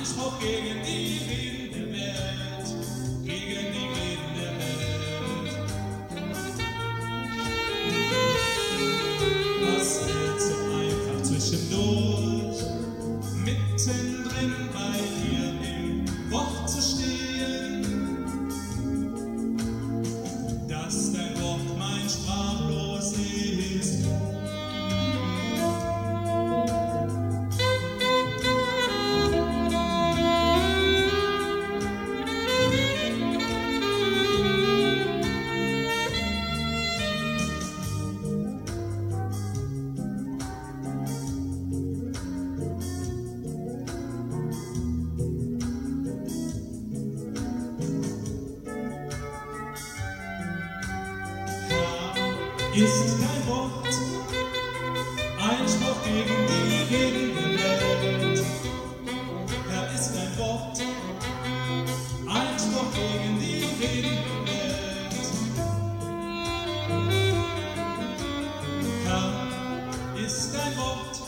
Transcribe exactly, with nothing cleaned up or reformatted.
Einspruch gegen die Reden der Welt, gegen die Reden der Welt. Was wird so einfach zwischendurch, mittendrin bei dir im Wort zu stehen, dass dein Wort mein Sprachlos ist. Ist kein Wort, Einspruch gegen die Reden der Welt. Herr, ist kein Wort, Einspruch gegen die Reden der Welt. Herr, ist kein Wort,